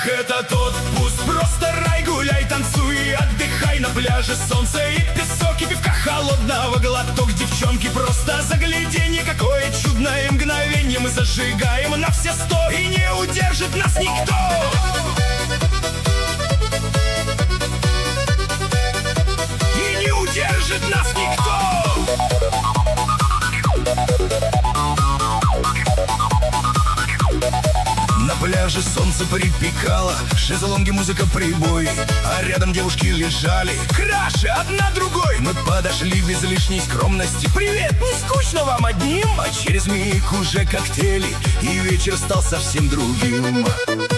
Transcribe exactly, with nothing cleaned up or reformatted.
Ах, это тот пусть, просто рай, гуляй, танцуй, отдыхай на пляже. Солнце и песок, и пивка холодного глоток. Девчонки, просто загляденье, какое чудное мгновенье. Мы зажигаем на все сто, и не удержит нас никто. И не удержит нас никто. На пляже солнце припекало, шезлонги, музыка, прибой, а рядом девушки лежали, краше одна другой. Мы подошли без лишней скромности. Привет, не скучно вам одним? А через миг уже коктейли, и вечер стал совсем другим.